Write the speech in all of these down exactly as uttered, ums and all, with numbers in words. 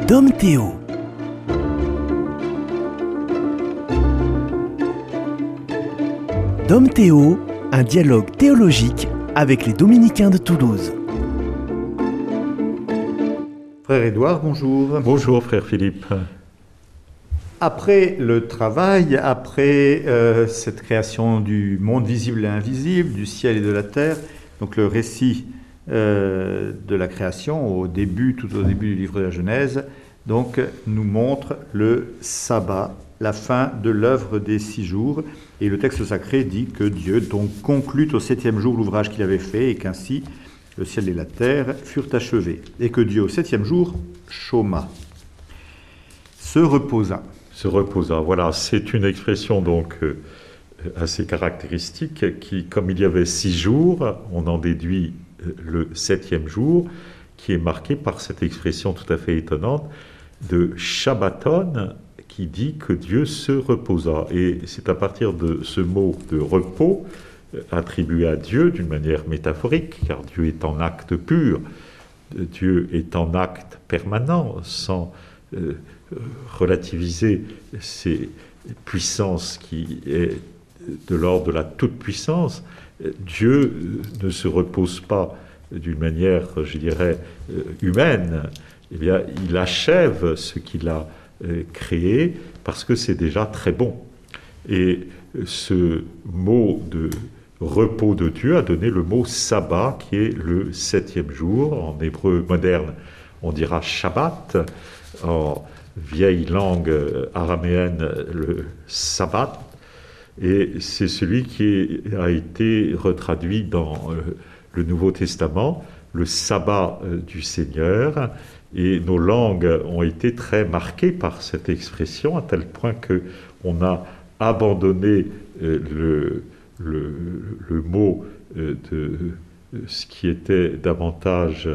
Dom Théo. Dom Théo, un dialogue théologique avec les Dominicains de Toulouse. Frère Édouard, bonjour. Bonjour, frère Philippe. Après le travail, après euh, cette création du monde visible et invisible, du ciel et de la terre, donc le récit euh, de la création au début, tout au début du livre de la Genèse, donc nous montre le sabbat, la fin de l'œuvre des six jours. Et le texte sacré dit que Dieu donc conclut au septième jour l'ouvrage qu'il avait fait et qu'ainsi le ciel et la terre furent achevés. Et que Dieu au septième jour chôma, se reposa. Se reposa, voilà, c'est une expression donc euh, assez caractéristique qui, comme il y avait six jours, on en déduit euh, le septième jour, qui est marqué par cette expression tout à fait étonnante de Shabbaton, qui dit que Dieu se reposa. Et c'est à partir de ce mot de repos, euh, attribué à Dieu d'une manière métaphorique, car Dieu est en acte pur, Dieu est en acte permanent, sans euh, relativiser ces puissances qui est de l'ordre de la toute-puissance. Dieu ne se repose pas d'une manière, je dirais, humaine. Eh bien, il achève ce qu'il a créé parce que c'est déjà très bon. Et ce mot de repos de Dieu a donné le mot sabbat, qui est le septième jour. En hébreu moderne, on dira Shabbat. En vieille langue araméenne, le sabbat, et c'est celui qui a été retraduit dans le Nouveau Testament, le sabbat du Seigneur, et nos langues ont été très marquées par cette expression, à tel point qu'on a abandonné le, le, le mot de ce qui était davantage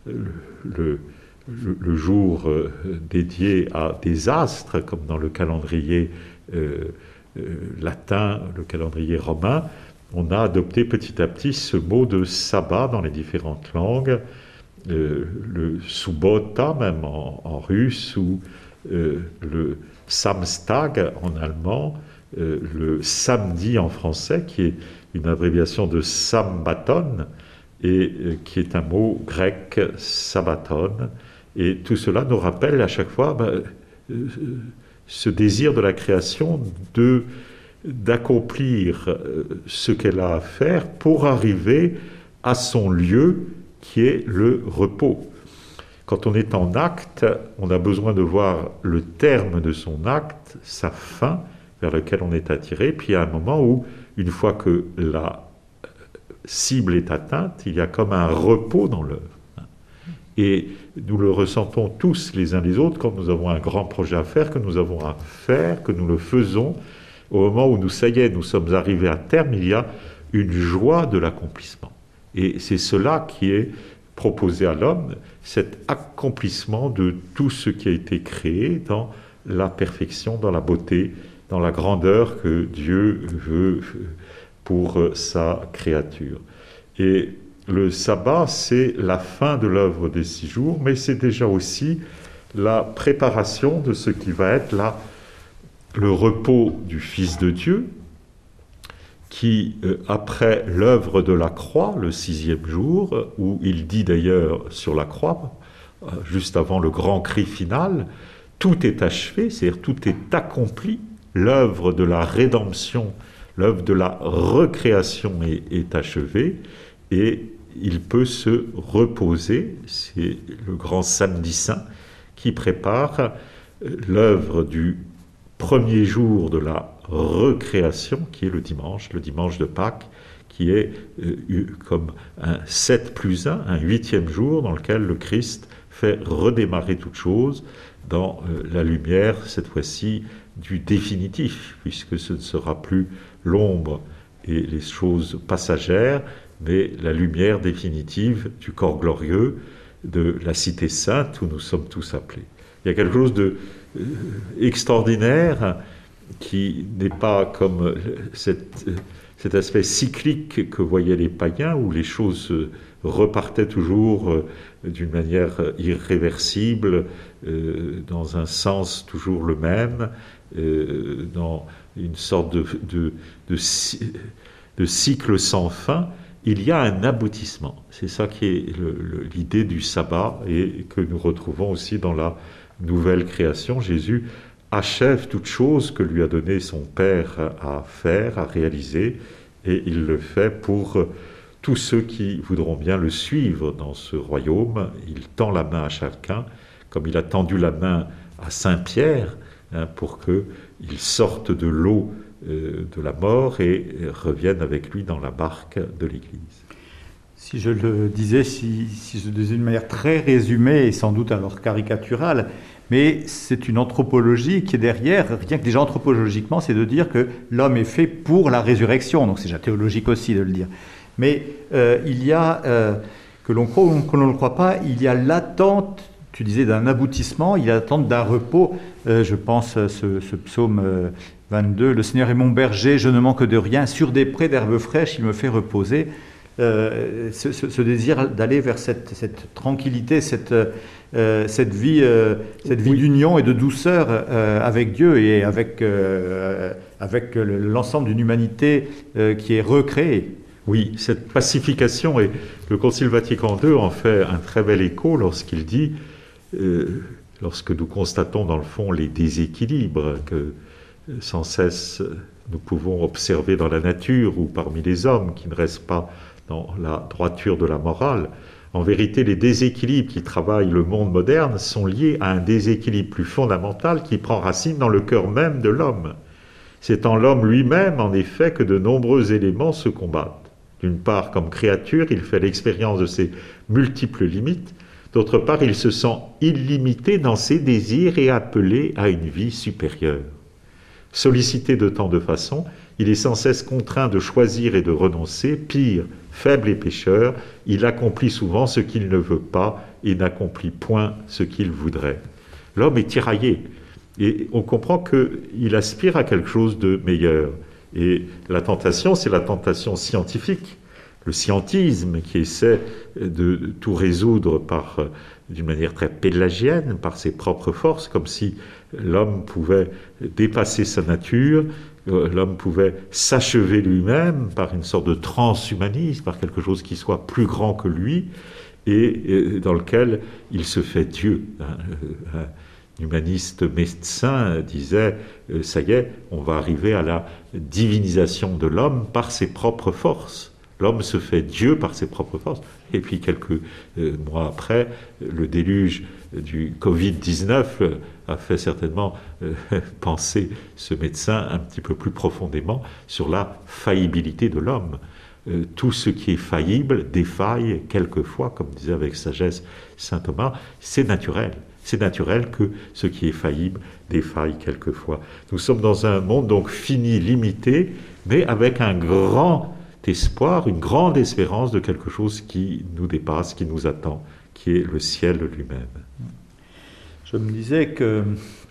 le, le, le jour dédié à des astres, comme dans le calendrier euh, euh, latin, le calendrier romain. On a adopté petit à petit ce mot de sabbat dans les différentes langues, euh, le subota même en, en russe, ou euh, le samstag en allemand, euh, le samedi en français, qui est une abréviation de sambaton, et euh, qui est un mot grec, sabbaton. Et tout cela nous rappelle à chaque fois ben, euh, ce désir de la création de, d'accomplir ce qu'elle a à faire pour arriver à son lieu qui est le repos. Quand on est en acte, on a besoin de voir le terme de son acte, sa fin, vers lequel on est attiré. Puis il y a un moment où, une fois que la cible est atteinte, il y a comme un repos dans l'œuvre. Et nous le ressentons tous les uns les autres quand nous avons un grand projet à faire, que nous avons à faire, que nous le faisons. Au moment où nous, ça y est, nous sommes arrivés à terme, il y a une joie de l'accomplissement. Et c'est cela qui est proposé à l'homme, cet accomplissement de tout ce qui a été créé dans la perfection, dans la beauté, dans la grandeur que Dieu veut pour sa créature. Et le sabbat, c'est la fin de l'œuvre des six jours, mais c'est déjà aussi la préparation de ce qui va être là, le repos du Fils de Dieu, qui, euh, après l'œuvre de la croix, le sixième jour, où il dit d'ailleurs sur la croix, euh, juste avant le grand cri final, tout est achevé, c'est-à-dire tout est accompli, l'œuvre de la rédemption, l'œuvre de la recréation est, est achevée, et il peut se reposer. C'est le grand samedi saint qui prépare l'œuvre du premier jour de la recréation, qui est le dimanche, le dimanche de Pâques, qui est euh, comme un sept plus un, un huitième jour dans lequel le Christ fait redémarrer toute chose dans euh, la lumière, cette fois-ci, du définitif, puisque ce ne sera plus l'ombre et les choses passagères, mais la lumière définitive du corps glorieux de la cité sainte où nous sommes tous appelés. Il y a quelque chose de euh, extraordinaire qui n'est pas comme cette, cet aspect cyclique que voyaient les païens où les choses se repartait toujours euh, d'une manière irréversible, euh, dans un sens toujours le même, euh, dans une sorte de, de, de, de cycle sans fin. Il y a un aboutissement. C'est ça qui est le, le, l'idée du sabbat et que nous retrouvons aussi dans la nouvelle création. Jésus achève toute chose que lui a donné son Père à faire, à réaliser, et il le fait pour tous ceux qui voudront bien le suivre dans ce royaume. Il tend la main à chacun, comme il a tendu la main à Saint Pierre, hein, pour qu'il sorte de l'eau euh, de la mort et revienne avec lui dans la barque de l'Église. Si je le disais, si, si je le disais d'une manière très résumée et sans doute alors caricaturale, mais c'est une anthropologie qui est derrière, rien que déjà anthropologiquement, c'est de dire que l'homme est fait pour la résurrection, donc c'est déjà théologique aussi de le dire. Mais euh, il y a, euh, que l'on croit ou que l'on ne le croit pas, il y a l'attente, tu disais, d'un aboutissement, il y a l'attente d'un repos. Euh, je pense à ce, ce psaume euh, vingt-deux, « Le Seigneur est mon berger, je ne manque de rien, sur des prés d'herbes fraîches, il me fait reposer ». Euh, ce, ce, ce désir d'aller vers cette, cette tranquillité, cette, euh, cette vie, euh, cette vie oui. d'union et de douceur euh, avec Dieu et avec, euh, avec l'ensemble d'une humanité euh, qui est recréée. Oui, cette pacification, et le Concile Vatican deux en fait un très bel écho lorsqu'il dit, euh, lorsque nous constatons dans le fond les déséquilibres que sans cesse nous pouvons observer dans la nature ou parmi les hommes qui ne restent pas dans la droiture de la morale, en vérité, les déséquilibres qui travaillent le monde moderne sont liés à un déséquilibre plus fondamental qui prend racine dans le cœur même de l'homme. C'est en l'homme lui-même, en effet, que de nombreux éléments se combattent. D'une part, comme créature, il fait l'expérience de ses multiples limites. D'autre part, il se sent illimité dans ses désirs et appelé à une vie supérieure. Sollicité de tant de façons, il est sans cesse contraint de choisir et de renoncer. Pire, faible et pécheur, il accomplit souvent ce qu'il ne veut pas et n'accomplit point ce qu'il voudrait. L'homme est tiraillé et on comprend qu'il aspire à quelque chose de meilleur. Et la tentation, c'est la tentation scientifique, le scientisme qui essaie de tout résoudre par, d'une manière très pélagienne, par ses propres forces, comme si l'homme pouvait dépasser sa nature, l'homme pouvait s'achever lui-même par une sorte de transhumanisme, par quelque chose qui soit plus grand que lui, et dans lequel il se fait Dieu. Un humaniste médecin disait « ça y est, on va arriver à la divinisation de l'homme par ses propres forces ». L'homme se fait Dieu par ses propres forces. Et puis quelques euh, mois après, le déluge du covid dix-neuf euh, a fait certainement euh, penser ce médecin un petit peu plus profondément sur la faillibilité de l'homme. Euh, tout ce qui est faillible défaille quelquefois, comme disait avec sagesse saint Thomas, c'est naturel. C'est naturel que ce qui est faillible défaille quelquefois. Nous sommes dans un monde donc fini, limité, mais avec un grand espoir, une grande espérance de quelque chose qui nous dépasse, qui nous attend, qui est le ciel lui-même. Je me disais que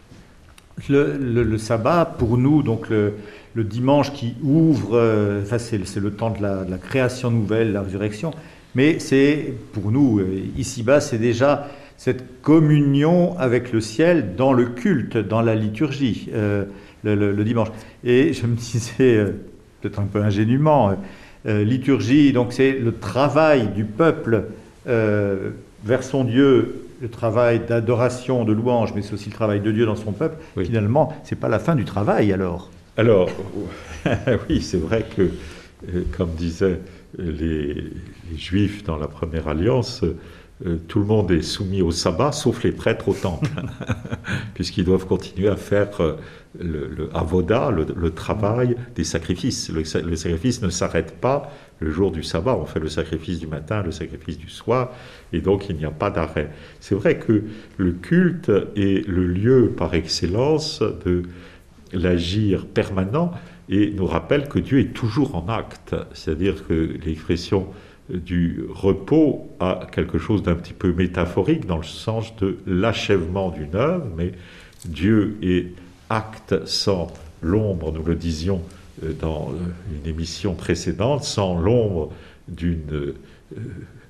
le, le, le sabbat, pour nous, donc le, le dimanche qui ouvre, euh, enfin c'est, c'est le temps de la, de la création nouvelle, la résurrection, mais c'est, pour nous, ici-bas, c'est déjà cette communion avec le ciel dans le culte, dans la liturgie, euh, le, le, le dimanche. Et je me disais, euh, peut-être un peu ingénument, euh, liturgie, donc c'est le travail du peuple euh, vers son Dieu, le travail d'adoration, de louange, mais c'est aussi le travail de Dieu dans son peuple. Oui. Finalement, c'est pas la fin du travail alors. Alors, oui, c'est vrai que, euh, comme disaient les, les Juifs dans la première alliance, euh, tout le monde est soumis au sabbat, sauf les prêtres au temple, puisqu'ils doivent continuer à faire euh, le, le avoda, le, le travail des sacrifices. Le, le sacrifice ne s'arrête pas le jour du sabbat. On fait le sacrifice du matin, le sacrifice du soir, et donc il n'y a pas d'arrêt. C'est vrai que le culte est le lieu par excellence de l'agir permanent et nous rappelle que Dieu est toujours en acte. C'est-à-dire que l'expression du repos a quelque chose d'un petit peu métaphorique dans le sens de l'achèvement d'une œuvre, mais Dieu est acte sans l'ombre, nous le disions dans une émission précédente, sans l'ombre d'une,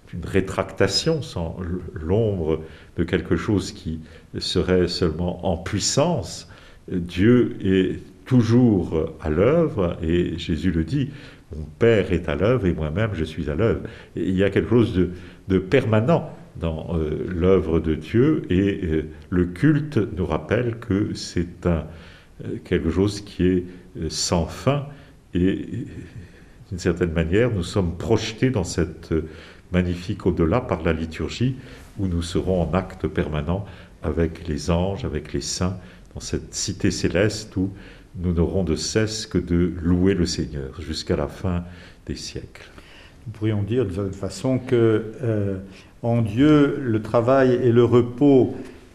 une rétractation, sans l'ombre de quelque chose qui serait seulement en puissance. Dieu est toujours à l'œuvre, et Jésus le dit, mon Père est à l'œuvre et moi-même je suis à l'œuvre. Il y a quelque chose de, de permanent dans euh, l'œuvre de Dieu, et euh, le culte nous rappelle que c'est un, euh, quelque chose qui est euh, sans fin, et d'une certaine manière nous sommes projetés dans cette euh, magnifique au-delà par la liturgie, où nous serons en acte permanent avec les anges, avec les saints, dans cette cité céleste où nous n'aurons de cesse que de louer le Seigneur jusqu'à la fin des siècles. Nous pourrions dire de cette façon que euh, en Dieu, le travail et le repos,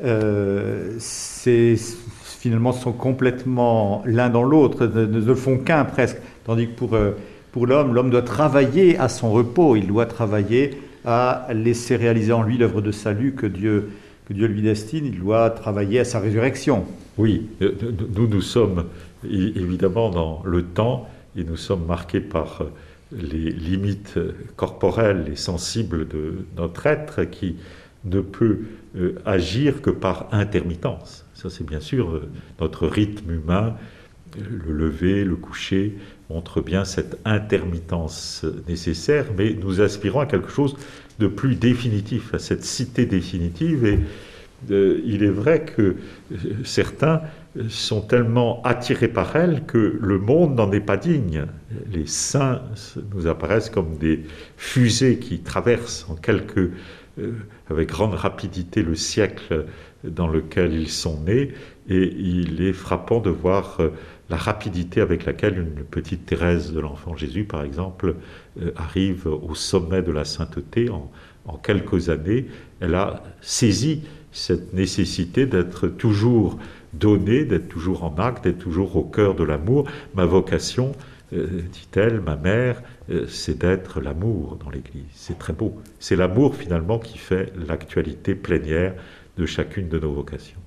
euh, c'est, finalement, sont complètement l'un dans l'autre, ne, ne font qu'un presque. Tandis que pour, euh, pour l'homme, l'homme doit travailler à son repos, il doit travailler à laisser réaliser en lui l'œuvre de salut que Dieu, que Dieu lui destine, il doit travailler à sa résurrection. Oui, nous, nous sommes évidemment dans le temps, et nous sommes marqués par les limites corporelles et sensibles de notre être, qui ne peut agir que par intermittence. Ça, c'est bien sûr notre rythme humain, le lever, le coucher, montre bien cette intermittence nécessaire, mais nous aspirons à quelque chose de plus définitif, à cette cité définitive. Et euh, il est vrai que certains sont tellement attirés par elle que le monde n'en est pas digne. Les saints nous apparaissent comme des fusées qui traversent en quelques, euh, avec grande rapidité le siècle dans lequel ils sont nés, et il est frappant de voir euh, la rapidité avec laquelle une petite Thérèse de l'Enfant Jésus, par exemple, euh, arrive au sommet de la sainteté en, en quelques années. Elle a saisi cette nécessité d'être toujours donnée, d'être toujours en acte, d'être toujours au cœur de l'amour. Ma vocation, euh, dit-elle, ma mère, euh, c'est d'être l'amour dans l'Église. C'est très beau. C'est l'amour, finalement, qui fait l'actualité plénière de chacune de nos vocations.